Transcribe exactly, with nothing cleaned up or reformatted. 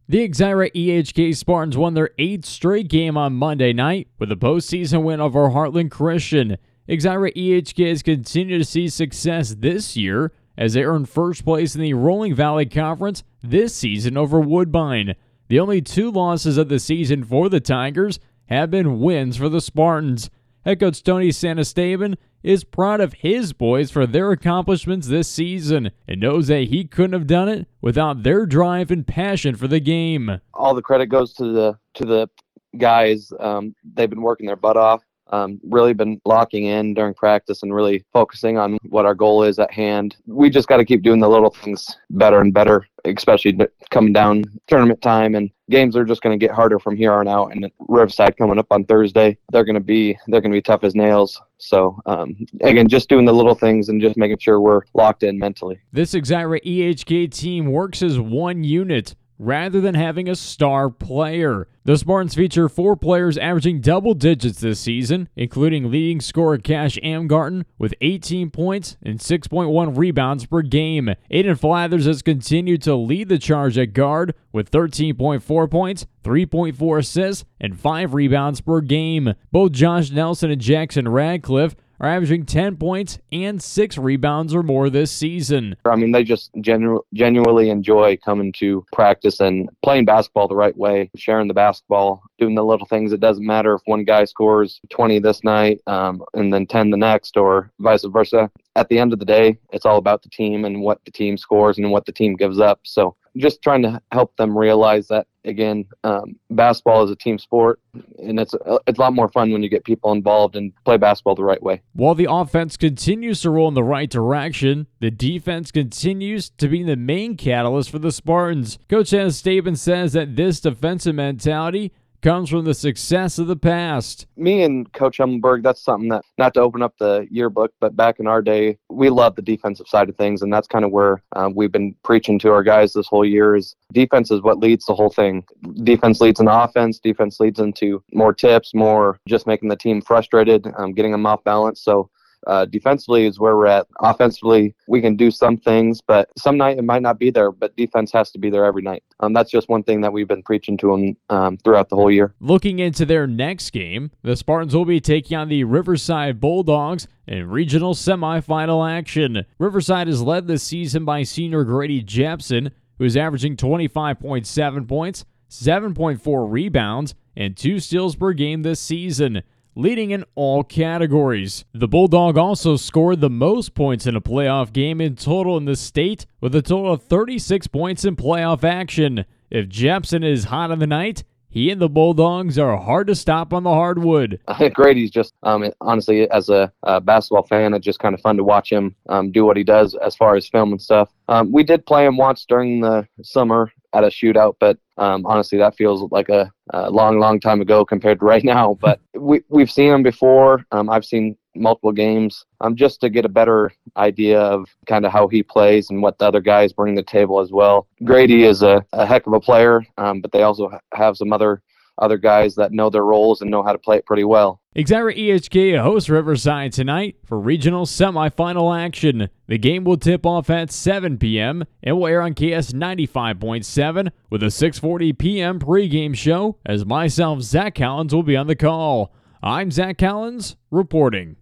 The Exira E H K Spartans won their eighth straight game on Monday night with a postseason win over Heartland Christian. Exira E H K has continued to see success this year as they earned first place in the Rolling Valley Conference this season over Woodbine. The only two losses of the season for the Tigers have been wins for the Spartans. Head coach Tony Sanestaban is proud of his boys for their accomplishments this season and knows that he couldn't have done it without their drive and passion for the game. All the credit goes to the to the guys. Um, they've been working their butt off. Um, really been locking in during practice and really focusing on what our goal is at hand. We just got to keep doing the little things better and better, especially coming down tournament time, and games are just going to get harder from here on out. And Riverside coming up on Thursday, they're going to be they're going to be tough as nails. So um, again, just doing the little things and just making sure we're locked in mentally. This Exira E H K team works as one unit rather than having a star player. The Spartans feature four players averaging double digits this season, including leading scorer Cash Amgarten with eighteen points and six point one rebounds per game. Aiden Flathers has continued to lead the charge at guard with thirteen point four points, three point four assists, and five rebounds per game. Both Josh Nelson and Jackson Radcliffe are averaging ten points and six rebounds or more this season. I mean, they just genu- genuinely enjoy coming to practice and playing basketball the right way, sharing the basketball, doing the little things. It doesn't matter if one guy scores twenty this night um, and then ten the next, or vice versa. At the end of the day, it's all about the team and what the team scores and what the team gives up. So just trying to help them realize that, again, um, basketball is a team sport, and it's a, it's a lot more fun when you get people involved and play basketball the right way. While the offense continues to roll in the right direction, the defense continues to be the main catalyst for the Spartans. Coach Sanestaban says that this defensive mentality comes from the success of the past. Me and Coach Hummelberg, that's something that, not to open up the yearbook, but back in our day, we love the defensive side of things, and that's kind of where uh, we've been preaching to our guys this whole year is defense is what leads the whole thing. Defense leads into offense. Defense leads into more tips, more just making the team frustrated, um, getting them off balance. So Uh, defensively is where we're at. Offensively, we can do some things, but some night it might not be there, but defense has to be there every night. Um, that's just one thing that we've been preaching to them um, throughout the whole year. Looking into their next game, the Spartans will be taking on the Riverside Bulldogs in regional semifinal action. Riverside is led this season by senior Grady Jepson, who is averaging twenty-five point seven points, seven point four rebounds, and two steals per game this season, leading in all categories. The Bulldog also scored the most points in a playoff game in total in the state, with a total of thirty-six points in playoff action. If Jepson is hot on the night, he and the Bulldogs are hard to stop on the hardwood. Grady's just, um, honestly, as a uh, basketball fan, it's just kind of fun to watch him um, do what he does as far as film and stuff. Um, we did play him once during the summer at a shootout, but um, honestly, that feels like a, a long, long time ago compared to right now. But we, we've seen him before. Um, I've seen multiple games um, just to get a better idea of kind of how he plays and what the other guys bring to the table as well. Grady is a, a heck of a player, um, but they also ha- have some other other guys that know their roles and know how to play it pretty well. Exira E H K hosts Riverside tonight for regional semifinal action. The game will tip off at seven p.m. and will air on K S ninety-five point seven with a six forty p.m. pregame show as myself, Zach Collins, will be on the call. I'm Zach Collins reporting.